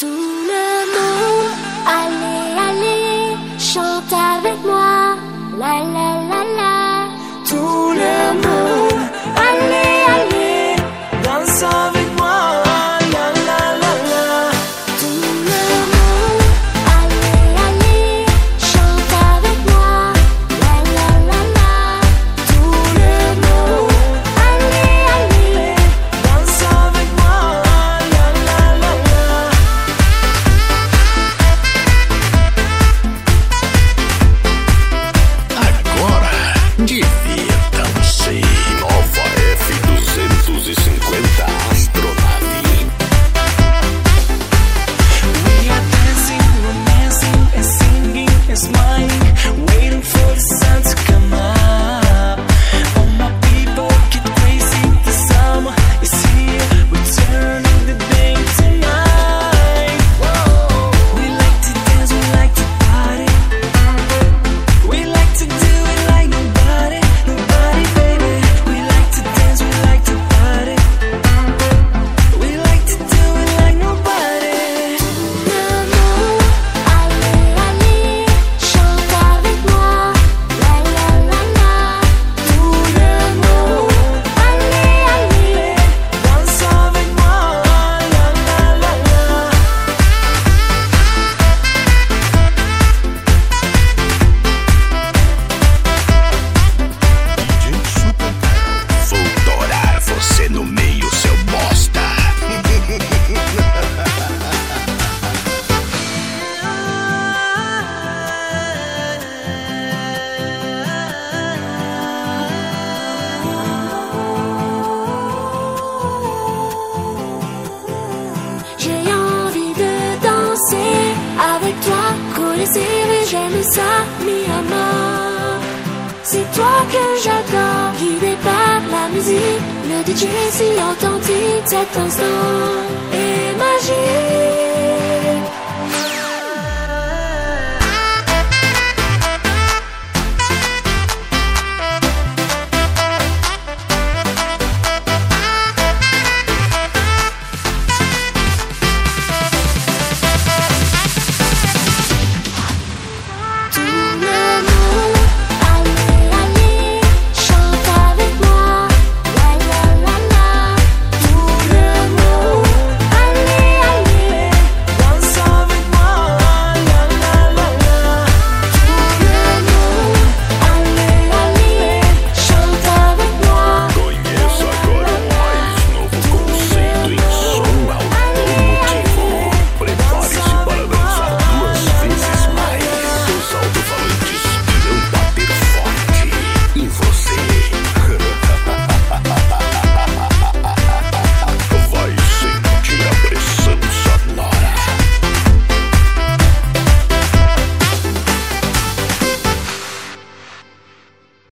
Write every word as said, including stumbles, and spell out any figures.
Tout le monde, allez, allez, chante avec moi, la la la la. Tout le monde, allez, allez, danse avec moi, la la la la. Tout le monde, allez, allez, chante avec moi, la la la la. Tout le monde, allez, allez, danse avec moi, la la la la. Agora, divirtam-se. Nova F duzentos e cinquenta Astronave. We are dancing, romancing, and singing, and smiling, waiting for the sun to come up. All my people get crazy, the summer is here, we're turning the day to night. Whoa. We like to dance, we like to party, we like to do it like nobody, nobody, baby. We like to dance, we like to party, we like to do it like nobody. Le monde, allez, allez, chante avec moi, la la la la. Tout le monde, allez, allez, Danse avec moi, la la la la. D J Super Carol. Vou dourar você no meio, seu bosta. j'ai envie de danser avec toi, couler serré, j'aime ça, mi amor. C'est toi que j'adore, guidé par la musique, le D J si authentique cet instant. Et ma